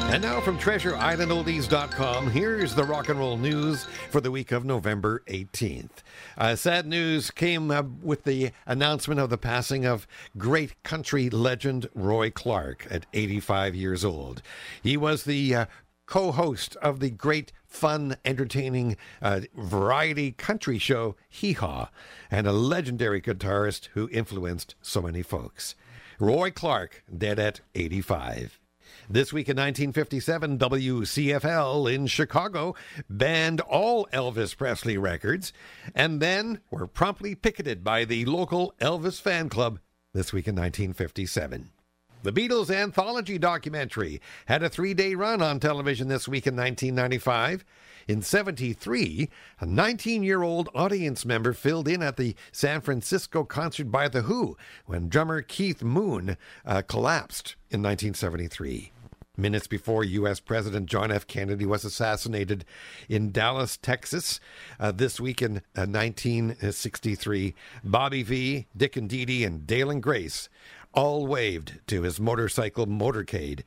And now from TreasureIslandOldies.com, here's the rock and roll news for the week of November 18th. Sad news came with the announcement of the passing of great country legend Roy Clark at 85 years old. He was the co-host of the great, fun, entertaining variety country show Hee Haw, and a legendary guitarist who influenced so many folks. Roy Clark, dead at 85. This week in 1957, WCFL in Chicago banned all Elvis Presley records and then were promptly picketed by the local Elvis fan club this week in 1957. The Beatles anthology documentary had a 3-day run on television this week in 1995. In 1973, a 19-year-old audience member filled in at the San Francisco concert by The Who when drummer Keith Moon collapsed in 1973. Minutes before U.S. President John F. Kennedy was assassinated in Dallas, Texas, this week in 1963, Bobby V, Dick and Dee Dee, and Dale and Grace all waved to his motorcade,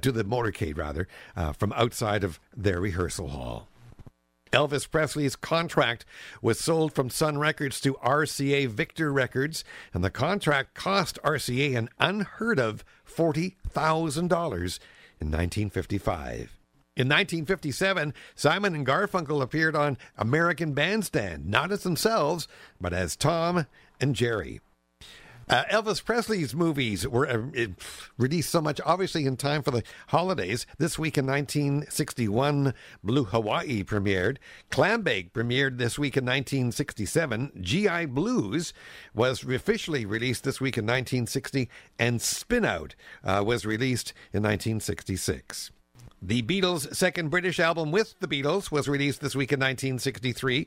from outside of their rehearsal hall. Elvis Presley's contract was sold from Sun Records to RCA Victor Records, and the contract cost RCA an unheard of $40,000 in 1955. In 1957, Simon and Garfunkel appeared on American Bandstand, not as themselves, but as Tom and Jerry. Elvis Presley's movies were released so much, obviously, in time for the holidays. This week in 1961, Blue Hawaii premiered. Clambake premiered this week in 1967. G.I. Blues was officially released this week in 1960. And Spin Out was released in 1966. The Beatles' second British album with the Beatles was released this week in 1963.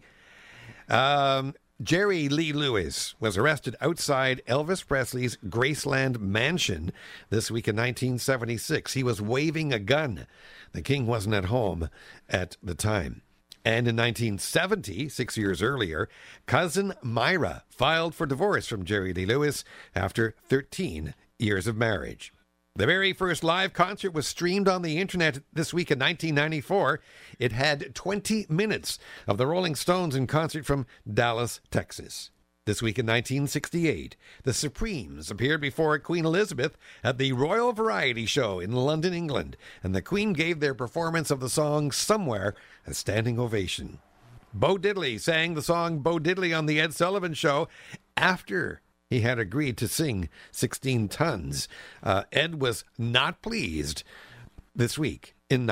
Jerry Lee Lewis was arrested outside Elvis Presley's Graceland mansion this week in 1976. He was waving a gun. The king wasn't at home at the time. And in 1970, 6 years earlier, cousin Myra filed for divorce from Jerry Lee Lewis after 13 years of marriage. The very first live concert was streamed on the internet this week in 1994. It had 20 minutes of the Rolling Stones in concert from Dallas, Texas. This week in 1968, the Supremes appeared before Queen Elizabeth at the Royal Variety Show in London, England, and the Queen gave their performance of the song Somewhere a standing ovation. Bo Diddley sang the song Bo Diddley on the Ed Sullivan Show after he had agreed to sing 16 Tons. Ed was not pleased this week in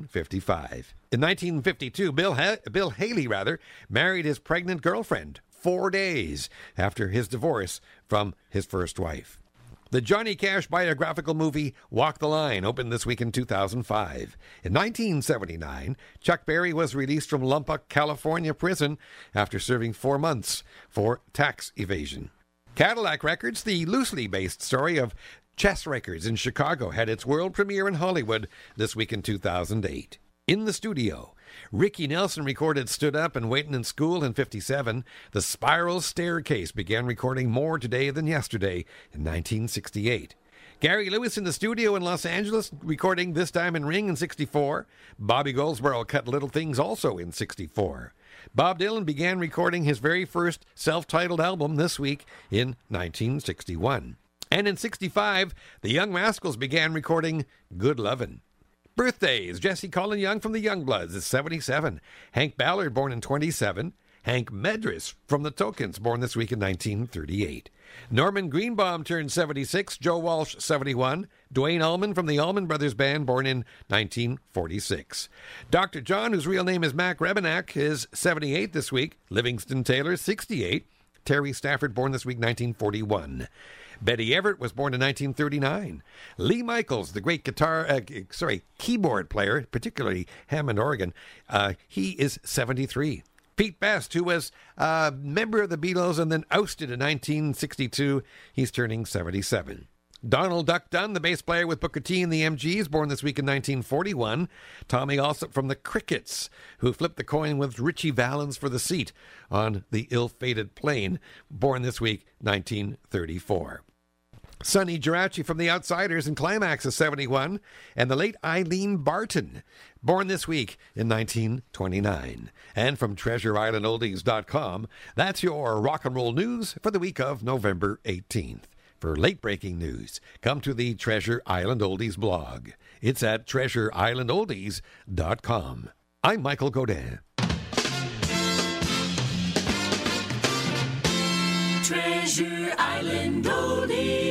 1955. In 1952, Bill Haley married his pregnant girlfriend 4 days after his divorce from his first wife. The Johnny Cash biographical movie Walk the Line opened this week in 2005. In 1979, Chuck Berry was released from Lubbock, California prison after serving 4 months for tax evasion. Cadillac Records, the loosely based story of Chess Records in Chicago, had its world premiere in Hollywood this week in 2008. In the studio, Ricky Nelson recorded Stood Up and Waitin' in School in 57. The Spiral Staircase began recording More Today Than Yesterday in 1968. Gary Lewis in the studio in Los Angeles recording This Diamond Ring in 64. Bobby Goldsboro cut Little Things also in 64. Bob Dylan began recording his very first self-titled album this week in 1961. And in 65, the Young Rascals began recording Good Lovin'. Birthdays: Jesse Colin Young from the Youngbloods is 77. Hank Ballard, born in 27. Hank Medris from the Tokens, born this week in 1938. Norman Greenbaum turned 76. Joe Walsh, 71. Dwayne Allman from the Allman Brothers Band, born in 1946. Dr. John, whose real name is Mac Rebenak, is 78 this week. Livingston Taylor, 68. Terry Stafford, born this week, 1941. Betty Everett was born in 1939. Lee Michaels, the great keyboard player, particularly Hammond organ, he is 73. Pete Best, who was a member of the Beatles and then ousted in 1962, he's turning 77. Donald Duck Dunn, the bass player with Booker T and the MGs, born this week in 1941. Tommy Alsop from the Crickets, who flipped the coin with Richie Valens for the seat on the ill-fated plane, born this week, 1934. Sonny Geraci from The Outsiders and Climax is 71. And the late Eileen Barton, born this week in 1929. And from TreasureIslandOldies.com, that's your rock and roll news for the week of November 18th. For late-breaking news, come to the Treasure Island Oldies blog. It's at TreasureIslandOldies.com. I'm Michael Godin. Treasure Island Oldies.